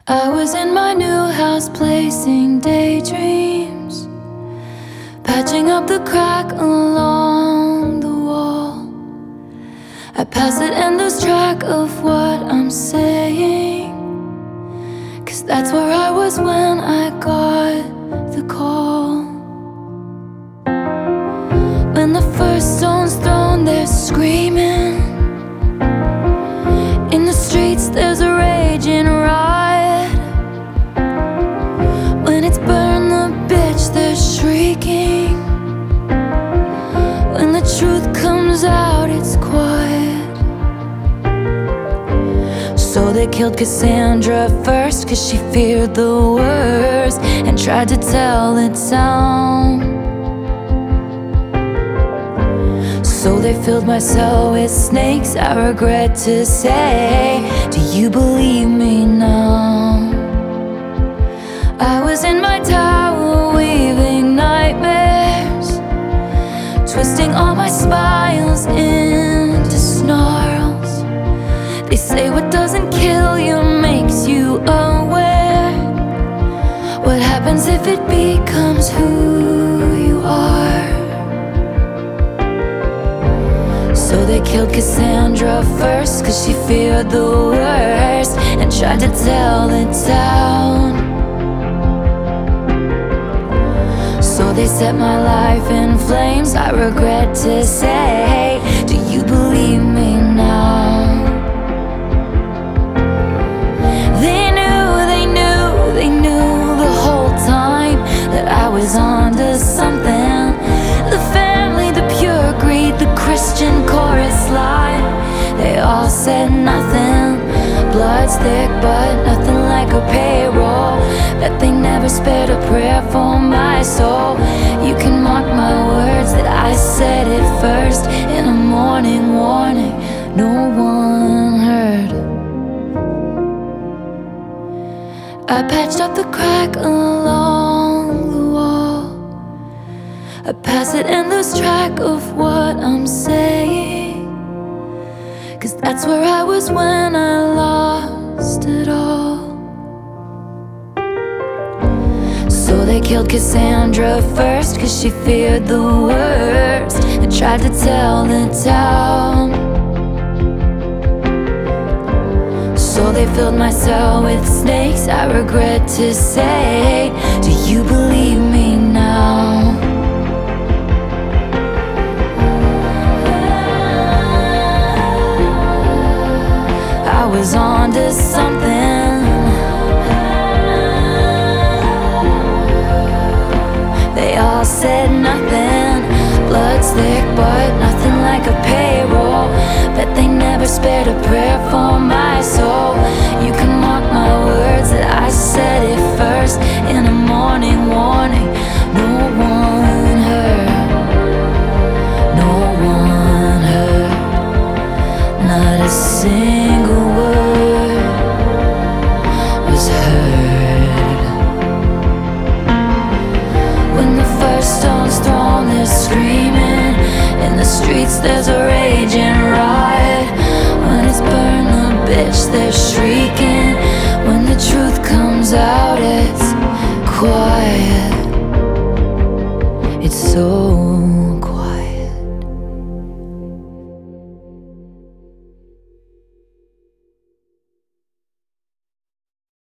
I was in my new house placing daydreams, patching up the crack along the wall. I pass it and lose track of what I'm saying, 'cause that's where I was when I got the call. When the first stone's thrown, they're screaming. In the streets there's a raging riot. When it's burn the bitch, they're shrieking. When the truth comes out, it's quiet. So they killed Cassandra first, 'cause she feared the worst and tried to tell the town. So they filled my cell with snakes, I regret to say. Do you believe me now? I was in my tower weaving nightmares, twisting all my smiles into snarls. They say what doesn't kill you makes you aware. What happens if it becomes who you are? So they killed Cassandra first, 'cause she feared the worst and tried to tell the town. So they set my life in flames, I regret to say. Do you believe me now? They knew the whole time that I was onto something. The family, the pure greed, the Christian chorus line, they all said nothing. Blood's thick but nothing like a payroll. Bet they never spared a prayer for my soul. You can mark my words that I said it first. In a morning warning no one heard. I patched up the crack along the wall. I pass it and lose track of what I'm saying, 'cause that's where I was when I lost it all. So they killed Cassandra first, 'cause she feared the worst and tried to tell the town. So they filled my cell with snakes, I regret to say. Do you believe me now? I was onto something.